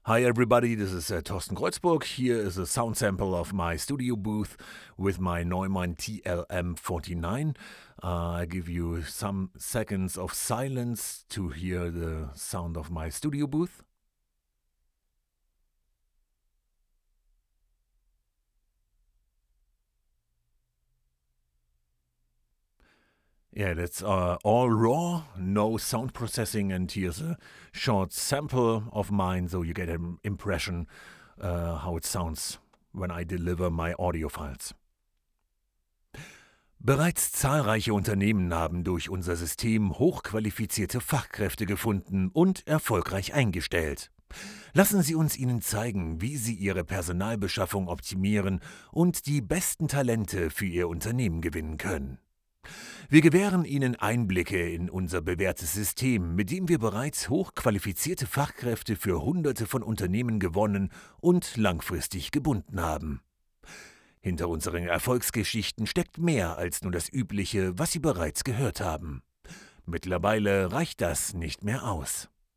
Hi everybody, this is Thorsten Kreuzburg. Here is a sound sample of my studio booth with my Neumann TLM49. I give you some seconds of silence to hear the sound of my studio booth. Yeah, that's all raw, no sound processing, and here's a short sample of mine so you get an impression how it sounds when I deliver my audio files. Bereits zahlreiche Unternehmen haben durch unser System hochqualifizierte Fachkräfte gefunden und erfolgreich eingestellt. Lassen Sie uns Ihnen zeigen, wie Sie Ihre Personalbeschaffung optimieren und die besten Talente für Ihr Unternehmen gewinnen können. Wir gewähren Ihnen Einblicke in unser bewährtes System, mit dem wir bereits hochqualifizierte Fachkräfte für Hunderte von Unternehmen gewonnen und langfristig gebunden haben. Hinter unseren Erfolgsgeschichten steckt mehr als nur das Übliche, was Sie bereits gehört haben. Mittlerweile reicht das nicht mehr aus.